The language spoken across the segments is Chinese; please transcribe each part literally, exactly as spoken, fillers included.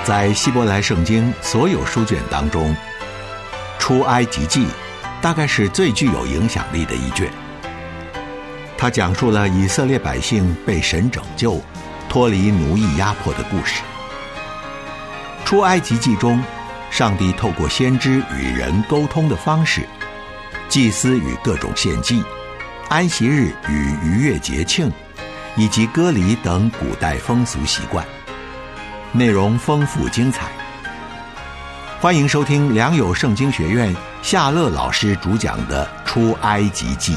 在希伯来圣经所有书卷当中，出埃及记大概是最具有影响力的一卷。它讲述了以色列百姓被神拯救，脱离奴役压迫的故事。出埃及记中，上帝透过先知与人沟通的方式，祭司与各种献祭，安息日与逾越节庆，以及割礼等古代风俗习惯，内容丰富精彩。欢迎收听良友圣经学院夏乐老师主讲的《出埃及记》。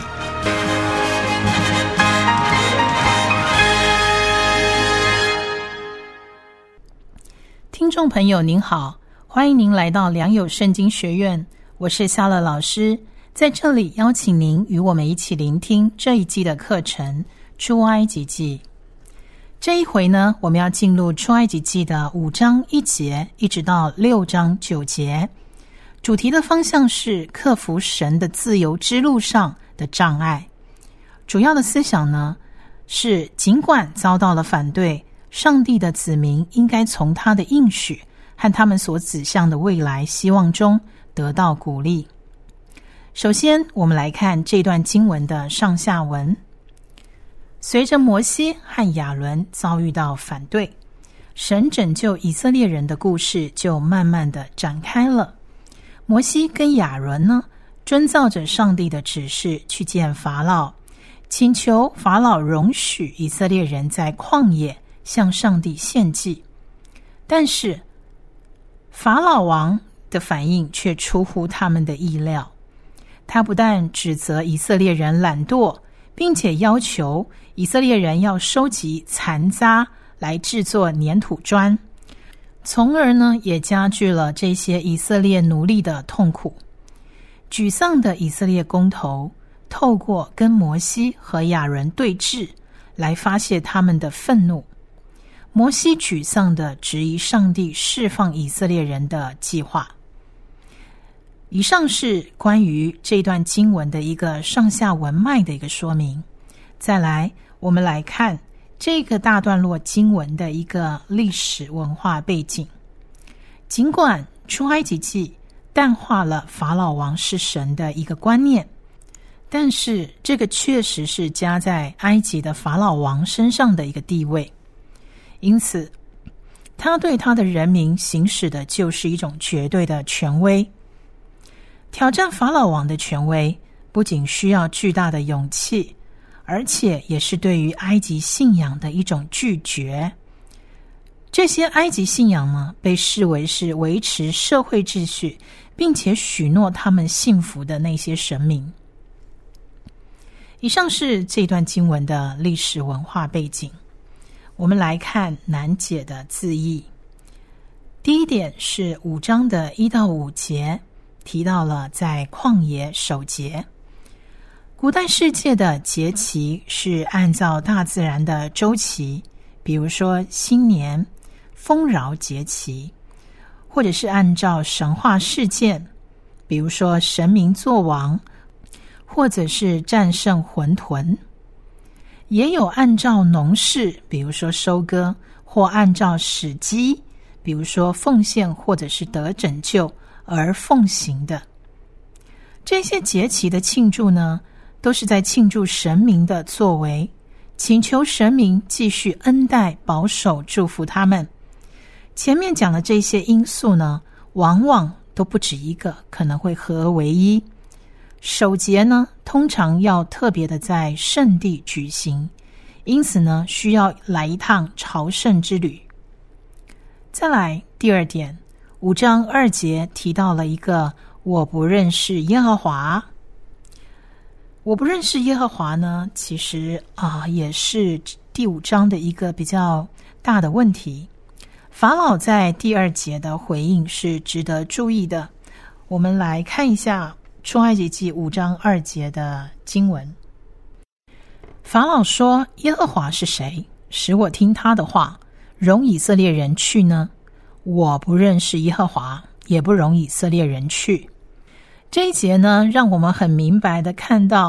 听众朋友您好，欢迎您来到良友圣经学院，我是夏乐老师，在这里邀请您与我们一起聆听这一季的课程《出埃及记》。这一回呢，我们要进入出埃及记的五章一节一直到六章九节，主题的方向是克服神的自由之路上的障碍。主要的思想呢，是尽管遭到了反对，上帝的子民应该从他的应许和他们所指向的未来希望中得到鼓励。首先，我们来看这段经文的上下文。随着摩西和亚伦遭遇到反对，神拯救以色列人的故事就慢慢的展开了。摩西跟亚伦呢，遵照着上帝的指示去见法老，请求法老容许以色列人在旷野向上帝献祭。但是法老王的反应却出乎他们的意料，他不但指责以色列人懒惰，并且要求以色列人要收集残渣来制作粘土砖，从而呢也加剧了这些以色列奴隶的痛苦。沮丧的以色列公头透过跟摩西和亚伦对峙来发泄他们的愤怒。摩西沮丧地质疑上帝释放以色列人的计划。以上是关于这段经文的一个上下文脉的一个说明。再来，我们来看这个大段落经文的一个历史文化背景。尽管出埃及记淡化了法老王是神的一个观念，但是这个确实是加在埃及的法老王身上的一个地位。因此他对他的人民行使的就是一种绝对的权威。挑战法老王的权威不仅需要巨大的勇气，而且也是对于埃及信仰的一种拒绝。这些埃及信仰呢，被视为是维持社会秩序并且许诺他们幸福的那些神明。以上是这段经文的历史文化背景。我们来看难解的字义。第一点是五章的一到五节提到了在旷野守节。古代世界的节期是按照大自然的周期，比如说新年、丰饶节期，或者是按照神话事件，比如说神明作王，或者是战胜混沌。也有按照农事，比如说收割，或按照时机，比如说奉献或者是得拯救而奉行的。这些节期的庆祝呢，都是在庆祝神明的作为，请求神明继续恩待、保守、祝福他们。前面讲的这些因素呢，往往都不止一个，可能会合而为一。守节呢，通常要特别的在圣地举行，因此呢，需要来一趟朝圣之旅。再来第二点，五章二节提到了一个我不认识耶和华。我不认识耶和华呢，其实啊、呃、也是第五章的一个比较大的问题。法老在第二节的回应是值得注意的。我们来看一下出埃及记五章二节的经文。法老说：耶和华是谁，使我听他的话，容以色列人去呢？我不认识耶和华，也不容以色列人去。这一节呢，让我们很明白的看到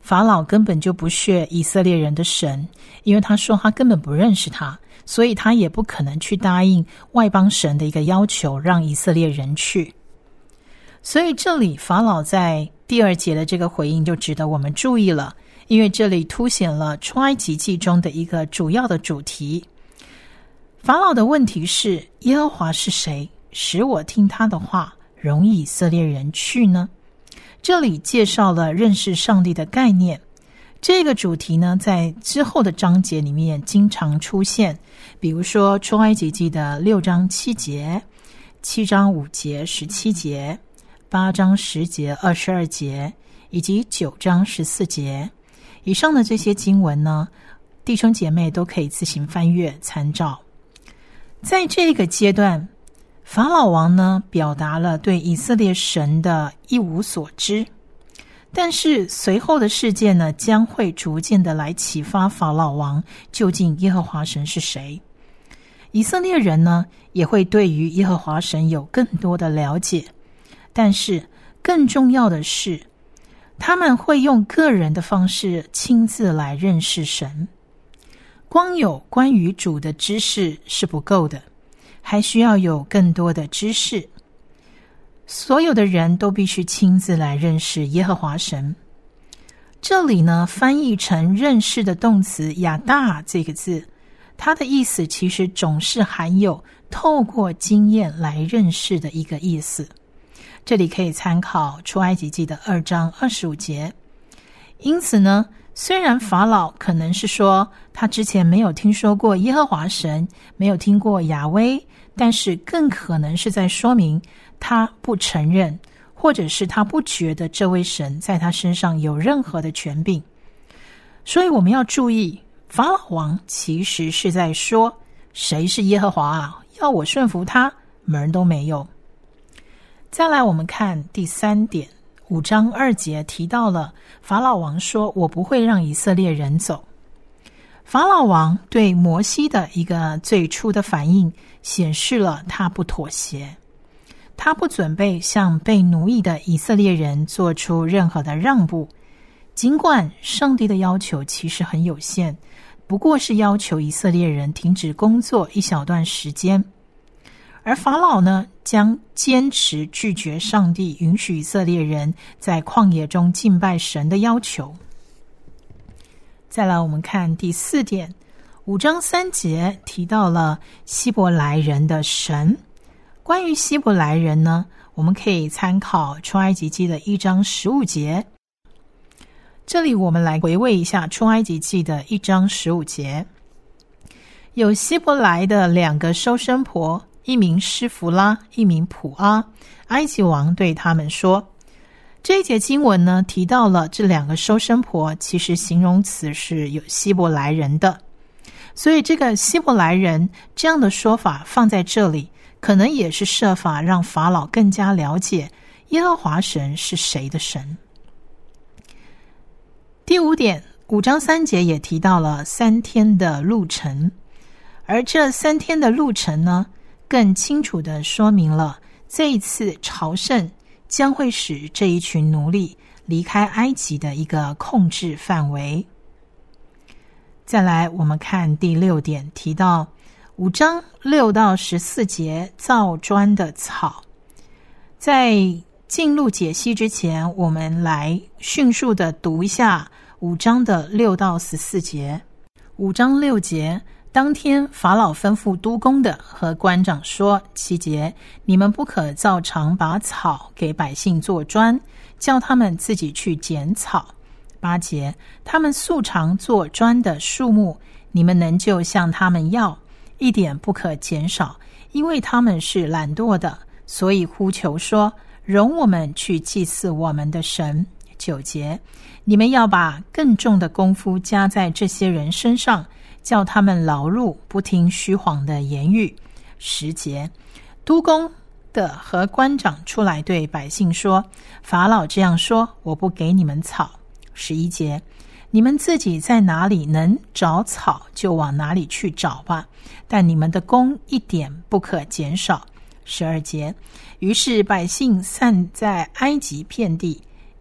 法老根本就不屑以色列人的神，因为他说他根本不认识他，所以他也不可能去答应外邦神的一个要求，让以色列人去。所以这里法老在第二节的这个回应就值得我们注意了，因为这里凸显了出埃及记中的一个主要的主题。法老的问题是，耶和华是谁，使我听他的话，容以色列人去呢？这里介绍了认识上帝的概念，这个主题呢，在之后的章节里面经常出现，比如说出埃及记的六章七节、七章五节、十七节、八章十节、二十二节，以及九章十四节。以上的这些经文呢，弟兄姐妹都可以自行翻阅参照。在这个阶段，法老王呢表达了对以色列神的一无所知，但是随后的事件呢，将会逐渐的来启发法老王究竟耶和华神是谁。以色列人呢也会对于耶和华神有更多的了解，但是更重要的是，他们会用个人的方式亲自来认识神。光有关于主的知识是不够的，还需要有更多的知识。所有的人都必须亲自来认识耶和华神。这里呢，翻译成认识的动词亚大这个字，它的意思其实总是含有透过经验来认识的一个意思。这里可以参考出埃及记的二章二十五节。因此呢，虽然法老可能是说他之前没有听说过耶和华神，没有听过亚威，但是更可能是在说明他不承认，或者是他不觉得这位神在他身上有任何的权柄。所以我们要注意，法老王其实是在说，谁是耶和华啊？要我顺服他，门儿都没有。再来我们看第三点，五章二节提到了法老王说，我不会让以色列人走。法老王对摩西的一个最初的反应显示了他不妥协，他不准备向被奴役的以色列人做出任何的让步。尽管上帝的要求其实很有限，不过是要求以色列人停止工作一小段时间，而法老呢，将坚持拒绝上帝允许以色列人在旷野中敬拜神的要求。再来我们看第四点，五章三节提到了希伯来人的神。关于希伯来人呢，我们可以参考出埃及记的一章十五节。这里我们来回味一下出埃及记的一章十五节。有希伯来的两个收生婆，一名施弗拉，一名普阿。埃及王对他们说，这一节经文呢，提到了这两个收生婆，其实形容词是有希伯来人的，所以这个希伯来人这样的说法放在这里，可能也是设法让法老更加了解耶和华神是谁的神。第五点，五章三节也提到了三天的路程，而这三天的路程呢，更清楚地说明了这一次朝圣将会使这一群奴隶离开埃及的一个控制范围。再来我们看第六点，提到五章六到十四节造砖的草。在进入解析之前，我们来迅速的读一下五章的六到十四节。五章六节，当天法老吩咐督工的和官长说，七节，你们不可照常把草给百姓做砖，叫他们自己去剪草。八节，他们素常做砖的数目，你们能就向他们要，一点不可减少，因为他们是懒惰的，所以呼求说，容我们去祭祀我们的神。九节，你们要把更重的功夫加在这些人身上，叫他们劳碌，不听虚谎的言语。十节，督工的和官长出来对百姓说，法老这样说，我不给你们草。十一节，你们自己在哪里能找草就往哪里去找吧，但你们的工一点不可减少。十二节，于是百姓散在埃及遍地，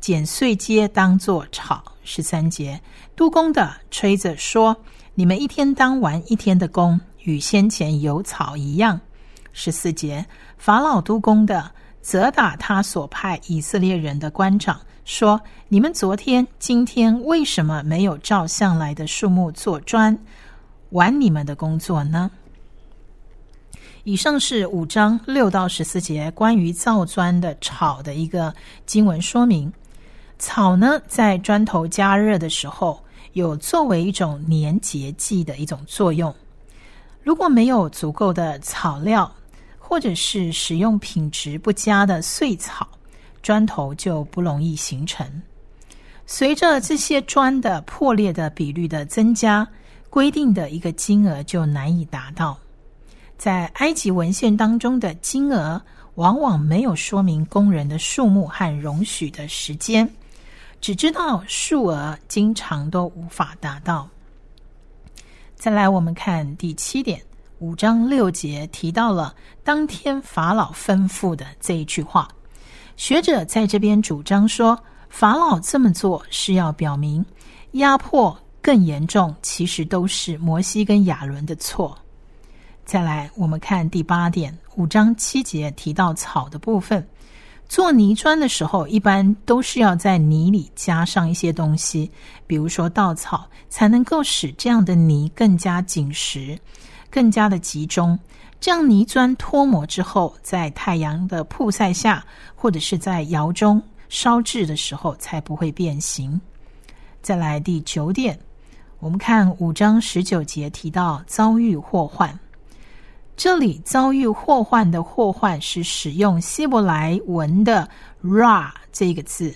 剪碎秸当作草。十三节，督工的吹着说，你们一天当完一天的工，与先前有草一样。十四节，法老督工的责打他所派以色列人的官长，说，你们昨天今天为什么没有照向来的数目做砖，完你们的工作呢？以上是五章六到十四节关于造砖的草的一个经文说明。草呢，在砖头加热的时候，有作为一种粘结剂的一种作用。如果没有足够的草料，或者是使用品质不佳的碎草，砖头就不容易形成。随着这些砖的破裂的比率的增加，规定的一个金额就难以达到。在埃及文献当中的金额往往没有说明工人的数目和容许的时间，只知道数额经常都无法达到。再来我们看第七点，五章六节提到了当天法老吩咐的这一句话。学者在这边主张说，法老这么做是要表明压迫更严重，其实都是摩西跟亚伦的错。再来我们看第八点，五章七节提到草的部分。做泥砖的时候，一般都是要在泥里加上一些东西，比如说稻草，才能够使这样的泥更加紧实，更加的集中。这样泥砖脱模之后，在太阳的曝晒下，或者是在窑中烧制的时候，才不会变形。再来第九点，我们看五章十九节提到遭遇祸患。这里遭遇祸患的祸患是使用希伯来文的 ra 这个字。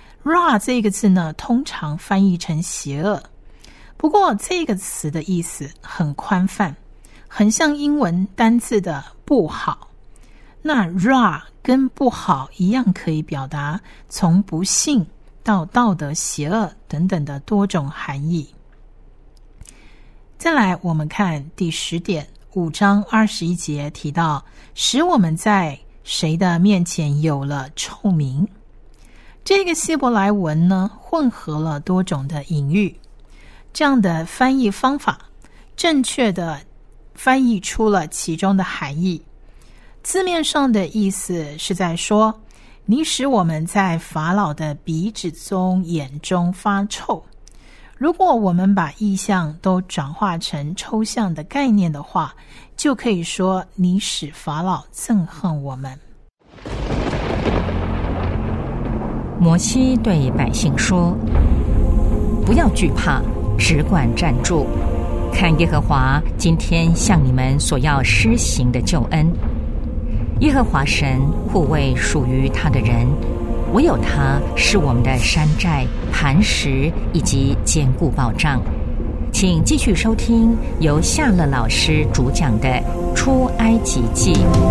ra 这个字呢，通常翻译成邪恶，不过这个词的意思很宽泛，很像英文单字的不好。那 ra 跟不好一样，可以表达从不幸到道德邪恶等等的多种含义。再来我们看第十点，五章二十一节提到，使我们在谁的面前有了臭名。这个希伯来文呢，混合了多种的隐喻，这样的翻译方法正确的翻译出了其中的含义。字面上的意思是在说，你使我们在法老的鼻子中眼中发臭。如果我们把意象都转化成抽象的概念的话，就可以说，你使法老憎恨我们。 摩西对百姓说，不要惧怕，只管站住，看耶和华今天向你们所要施行的救恩。耶和华神护卫属于他的人，唯有他是我们的山寨、磐石以及坚固保障。请继续收听由夏乐老师主讲的《出埃及记》。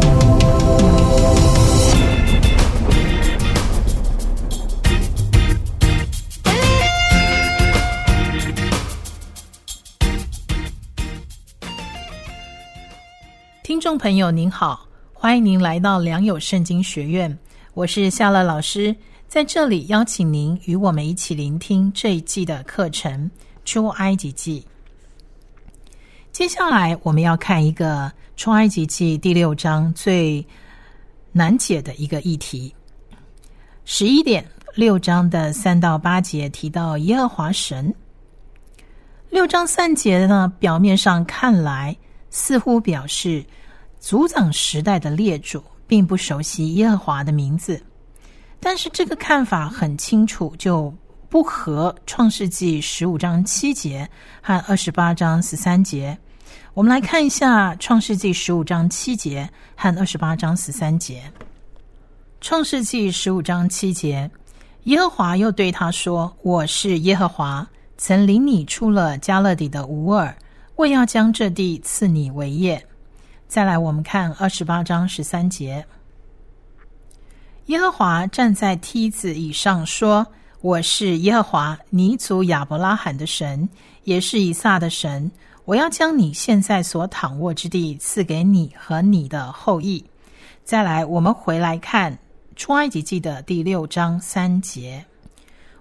听众朋友您好，欢迎您来到良友圣经学院，我是夏乐老师，在这里邀请您与我们一起聆听这一季的课程出埃及记。接下来我们要看一个出埃及记第六章最难解的一个议题。十一点，六章的三到八节提到耶和华神。六章三节呢，表面上看来似乎表示族长时代的列祖并不熟悉耶和华的名字，但是这个看法很清楚，就不合创世纪十五章七节和二十八章十三节。我们来看一下创世纪十五章七节和二十八章十三节。创世纪十五章七节，耶和华又对他说，我是耶和华，曾领你出了迦勒底的吾尔，为要将这地赐你为业。再来我们看二十八章十三节，耶和华站在梯子以上说，我是耶和华你祖亚伯拉罕的神，也是以撒的神，我要将你现在所躺卧之地赐给你和你的后裔。再来我们回来看出埃及记的第六章三节，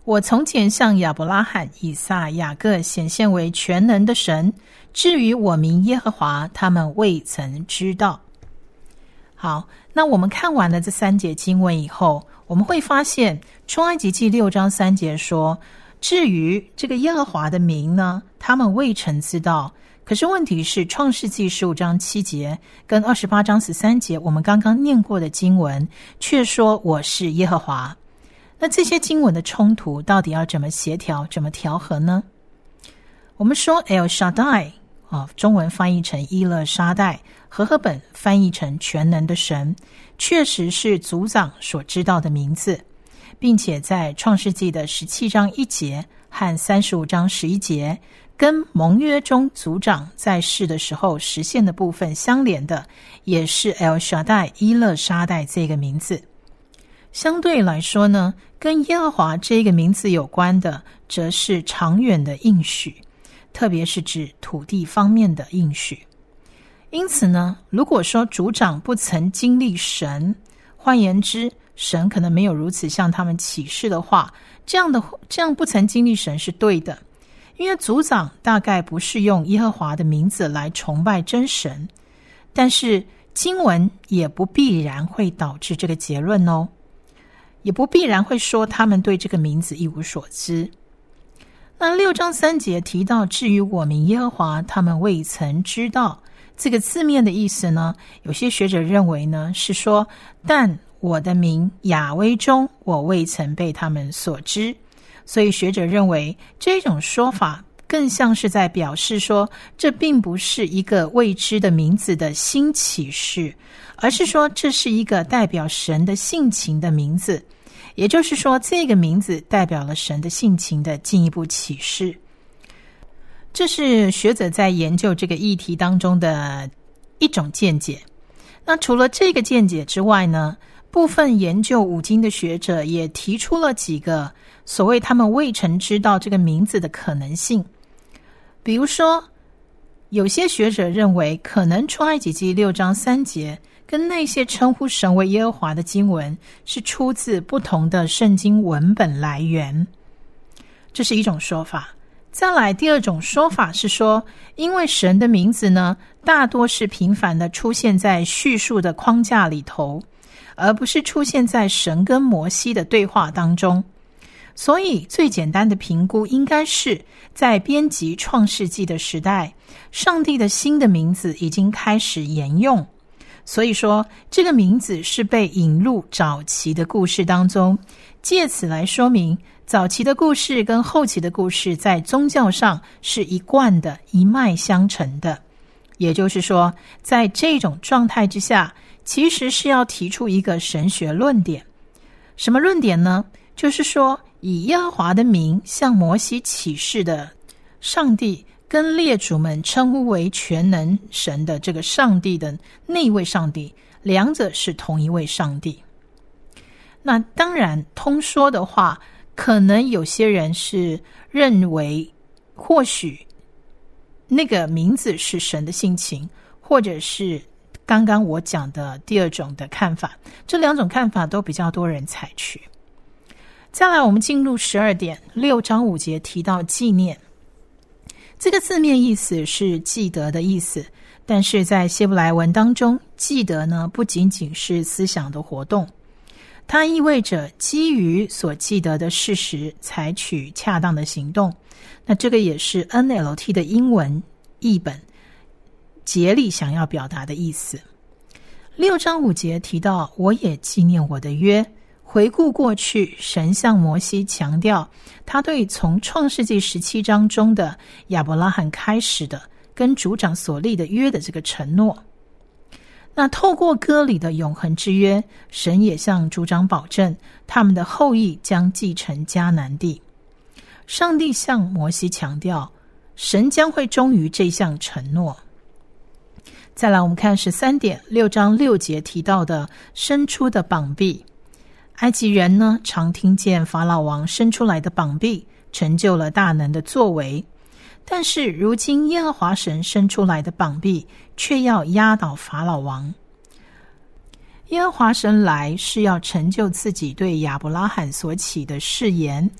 我从前向亚伯拉罕、以撒、雅各显现为全能的神，至于我名耶和华，他们未曾知道。好，那我们看完了这三节经文以后，我们会发现出埃及记六章三节说，至于这个耶和华的名呢，他们未曾知道。可是问题是创世纪十五章七节跟二十八章十三节我们刚刚念过的经文却说我是耶和华。那这些经文的冲突到底要怎么协调，怎么调和呢？我们说 El Shaddai、哦、中文翻译成伊勒沙代，和合本翻译成全能的神，确实是族长所知道的名字，并且在创世纪的十七章一节和三十五章十一节跟盟约中族长在世的时候实现的部分相连的，也是 El Shaddai 伊勒沙代这个名字。相对来说呢，跟耶和华这个名字有关的，则是长远的应许，特别是指土地方面的应许。因此呢，如果说族长不曾经历神，换言之，神可能没有如此向他们启示的话，这样的这样不曾经历神是对的，因为族长大概不是用耶和华的名字来崇拜真神，但是经文也不必然会导致这个结论哦，也不必然会说他们对这个名字一无所知。那六章三节提到，至于我名耶和华，他们未曾知道，这个字面的意思呢，有些学者认为呢，是说，但我的名雅威中，我未曾被他们所知。所以学者认为，这种说法更像是在表示说，这并不是一个未知的名字的新启示，而是说这是一个代表神的性情的名字，也就是说这个名字代表了神的性情的进一步启示。这是学者在研究这个议题当中的一种见解。那除了这个见解之外呢，部分研究五经的学者也提出了几个所谓他们未曾知道这个名字的可能性。比如说，有些学者认为可能出埃及记六章三节跟那些称呼神为耶和华的经文是出自不同的圣经文本来源，这是一种说法。再来，第二种说法是说，因为神的名字呢，大多是频繁的出现在叙述的框架里头，而不是出现在神跟摩西的对话当中，所以最简单的评估应该是在编辑创世纪的时代，上帝的新的名字已经开始沿用，所以说这个名字是被引入早期的故事当中，借此来说明早期的故事跟后期的故事在宗教上是一贯的，一脉相承的。也就是说，在这种状态之下，其实是要提出一个神学论点。什么论点呢？就是说，以耶和华的名向摩西启示的上帝，跟列祖们称呼为全能神的这个上帝的那一位上帝，两者是同一位上帝。那当然，通说的话，可能有些人是认为，或许那个名字是神的性情，或者是刚刚我讲的第二种的看法，这两种看法都比较多人采取。再来，我们进入十二点，六章五节提到纪念，这个字面意思是记得的意思，但是在希伯来文当中，记得呢不仅仅是思想的活动，它意味着基于所记得的事实采取恰当的行动。那这个也是 N L T 的英文译本竭力想要表达的意思。六章五节提到，我也纪念我的约。回顾过去，神向摩西强调他对从创世纪十七章中的亚伯拉罕开始的跟族长所立的约的这个承诺。那透过歌里的永恒之约，神也向族长保证他们的后裔将继承迦南地。上帝向摩西强调，神将会忠于这项承诺。再来，我们看十三点，六章六节提到的伸出的膀臂。埃及人呢，常听见法老王伸出来的膀臂成就了大能的作为，但是如今耶和华神伸出来的膀臂却要压倒法老王。耶和华神来是要成就自己对亚伯拉罕所起的誓言，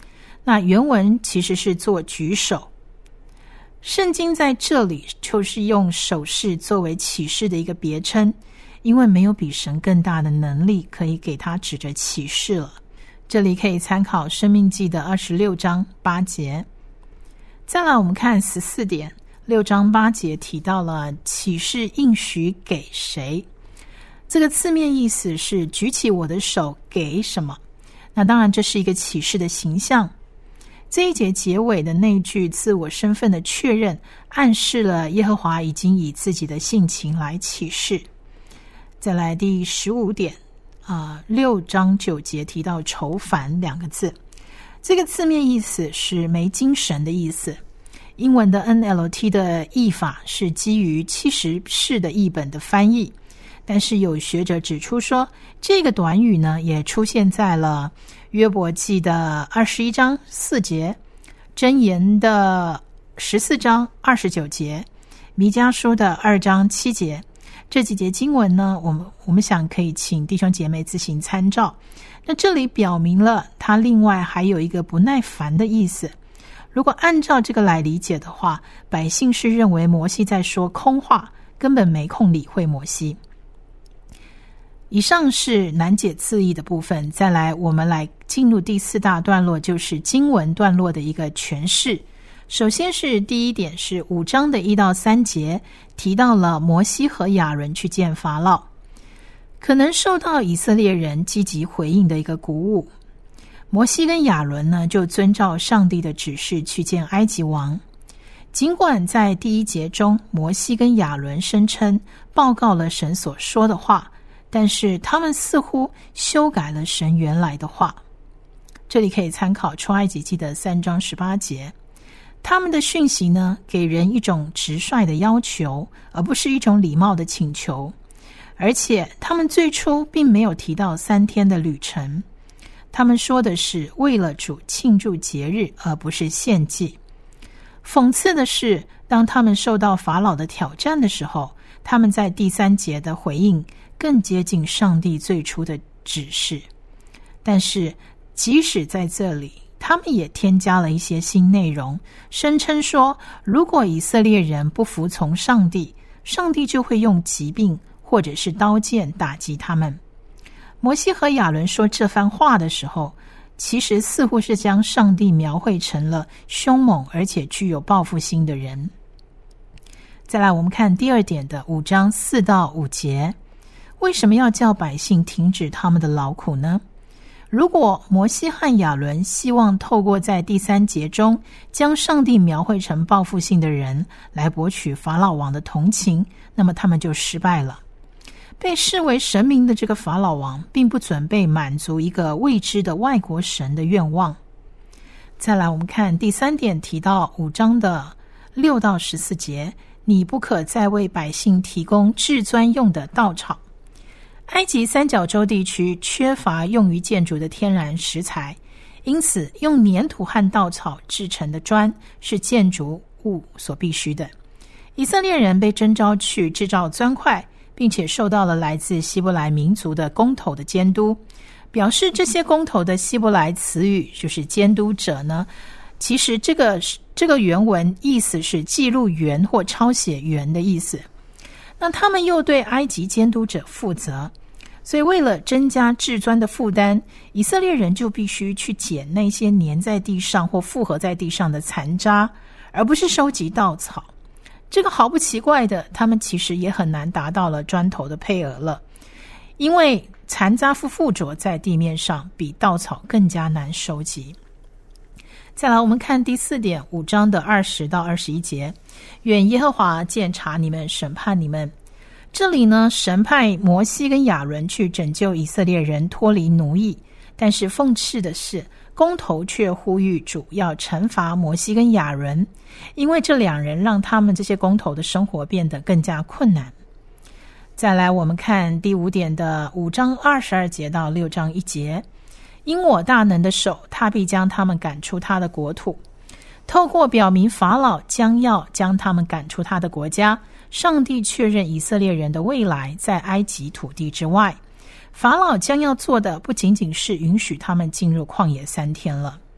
那原文其实是做举手。圣经在这里就是用手势作为启示的一个别称，因为没有比神更大的能力可以给他指着启示了。这里可以参考申命记的二十六章八节。再来我们看十四点，六章八节提到了启示应许给谁，这个字面意思是举起我的手给什么，那当然这是一个启示的形象。这一节结尾的那句自我身份的确认，暗示了耶和华已经以自己的性情来启示。再来第十五点，啊、呃，六章九节提到愁烦两个字，这个字面意思是没精神的意思。英文的 N L T 的译法是基于七十士的译本的翻译，但是有学者指出说，这个短语呢也出现在了约伯记的二十一章四节，箴言的十四章二十九节，弥迦书的二章七节。这几节经文呢，我们我们想可以请弟兄姐妹自行参照。那这里表明了它另外还有一个不耐烦的意思。如果按照这个来理解的话，百姓是认为摩西在说空话，根本没空理会摩西。以上是难解字义的部分，再来我们来进入第四大段落，就是经文段落的一个诠释。首先是第一点，是五章的一到三节提到了摩西和亚伦去见法老，可能受到以色列人积极回应的一个鼓舞。摩西跟亚伦呢，就遵照上帝的指示去见埃及王。尽管在第一节中，摩西跟亚伦声称报告了神所说的话，但是他们似乎修改了神原来的话。这里可以参考出埃及记的三章十八节。他们的讯息呢，给人一种直率的要求，而不是一种礼貌的请求。而且他们最初并没有提到三天的旅程，他们说的是为了主庆祝节日，而不是献祭。讽刺的是，当他们受到法老的挑战的时候，他们在第三节的回应更接近上帝最初的指示。但是即使在这里，他们也添加了一些新内容，声称说，如果以色列人不服从上帝，上帝就会用疾病或者是刀剑打击他们。摩西和亚伦说这番话的时候，其实似乎是将上帝描绘成了凶猛而且具有报复心的人。再来我们看第二点的五章四到五节，为什么要叫百姓停止他们的劳苦呢？如果摩西和亚伦希望透过在第三节中将上帝描绘成报复性的人来博取法老王的同情，那么他们就失败了。被视为神明的这个法老王并不准备满足一个未知的外国神的愿望。再来我们看第三点，提到五章的六到十四节，你不可再为百姓提供制砖用的稻草。埃及三角洲地区缺乏用于建筑的天然石材，因此用粘土和稻草制成的砖是建筑物所必须的。以色列人被征召去制造砖块，并且受到了来自希伯来民族的工头的监督。表示这些工头的希伯来词语就是监督者呢，其实这个这个原文意思是记录员或抄写员的意思。那他们又对埃及监督者负责，所以为了增加制砖的负担，以色列人就必须去捡那些粘在地上或复合在地上的残渣，而不是收集稻草。这个毫不奇怪的，他们其实也很难达到了砖头的配额了，因为残渣附着在地面上，比稻草更加难收集。再来我们看第四点，五章的二十到二十一节，愿耶和华鉴察你们，审判你们。这里呢，神派摩西跟亚伦去拯救以色列人脱离奴役，但是讽刺的是，工头却呼吁主要惩罚摩西跟亚伦，因为这两人让他们这些工头的生活变得更加困难。再来我们看第五点的五章二十二节到六章一节，因我大能的手，他必将他们赶出他的国土。透过表明法老将要将他们赶出他的国家，上帝确认以色列人的未来在埃及土地之外。法老将要做的不仅仅是允许他们进入旷野三天了。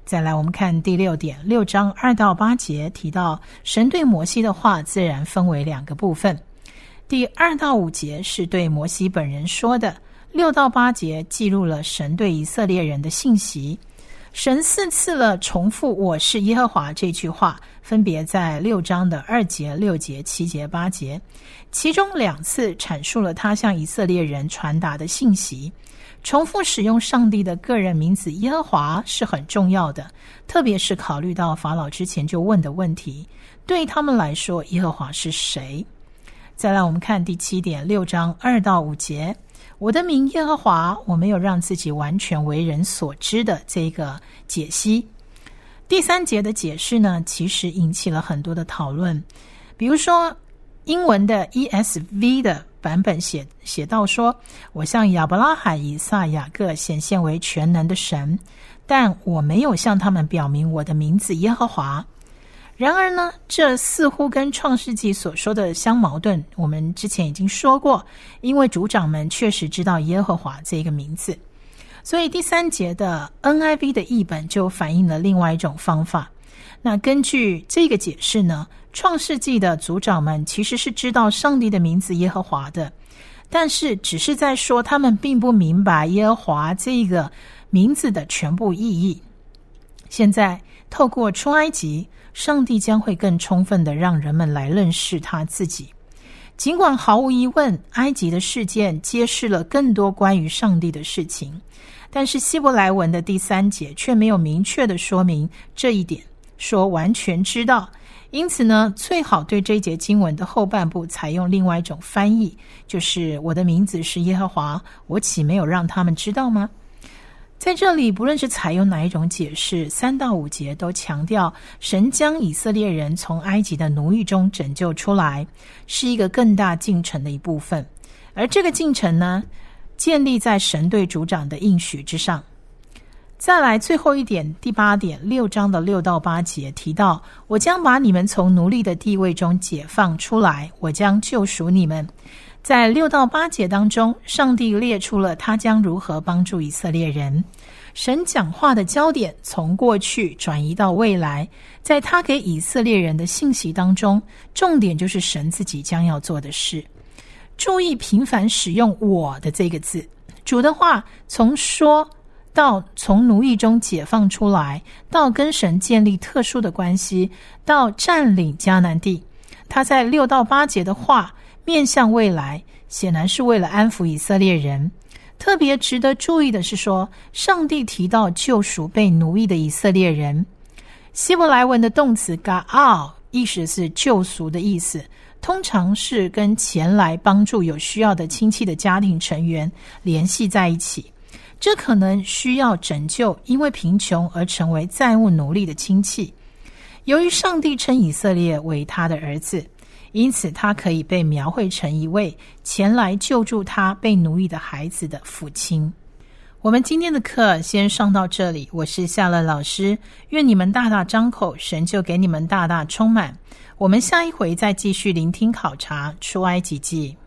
再来我们看第六点，六章二到八节提到神对摩西的话自然分为两个部分，第二到五节是对摩西本人说的，六到八节记录了神对以色列人的信息。神四次了重复我是耶和华这句话，分别在六章的二节、六节、七节、八节，其中两次阐述了他向以色列人传达的信息。重复使用上帝的个人名字耶和华是很重要的，特别是考虑到法老之前就问的问题，对他们来说耶和华是谁。再来我们看第七点，六章二到五节，我的名耶和华，我没有让自己完全为人所知的这个解析。第三节的解释呢，其实引起了很多的讨论。比如说英文的 E S V 的版本写写到说，我向亚伯拉罕、以撒、雅各显现为全能的神，但我没有向他们表明我的名字耶和华。然而呢，这似乎跟创世纪所说的相矛盾。我们之前已经说过，因为族长们确实知道耶和华这个名字，所以第三节的 N I V 的译本就反映了另外一种方法。那根据这个解释呢，创世纪的族长们其实是知道上帝的名字耶和华的，但是只是在说他们并不明白耶和华这个名字的全部意义。现在透过出埃及，上帝将会更充分地让人们来认识他自己。尽管毫无疑问，埃及的事件揭示了更多关于上帝的事情，但是希伯来文的第三节却没有明确地说明这一点，说完全知道。因此呢，最好对这一节经文的后半部采用另外一种翻译，就是我的名字是耶和华，我岂没有让他们知道吗？在这里，不论是采用哪一种解释，三到五节都强调神将以色列人从埃及的奴役中拯救出来，是一个更大进程的一部分。而这个进程呢，建立在神对族长的应许之上。再来最后一点，第八点，六章的六到八节提到，我将把你们从奴隶的地位中解放出来，我将救赎你们。在六到八节当中，上帝列出了他将如何帮助以色列人。神讲话的焦点从过去转移到未来，在他给以色列人的信息当中，重点就是神自己将要做的事。注意频繁使用我的这个字，主的话从说到从奴役中解放出来，到跟神建立特殊的关系，到占领迦南地。他在六到八节的话面向未来，显然是为了安抚以色列人。特别值得注意的是说，上帝提到救赎被奴役的以色列人。希伯来文的动词 ga'al 意思是救赎的意思，通常是跟前来帮助有需要的亲戚的家庭成员联系在一起。这可能需要拯救因为贫穷而成为债务奴隶的亲戚。由于上帝称以色列为他的儿子，因此他可以被描绘成一位前来救助他被奴役的孩子的父亲。我们今天的课先上到这里，我是夏乐老师，愿你们大大张口，神就给你们大大充满。我们下一回再继续聆听考察出埃及记。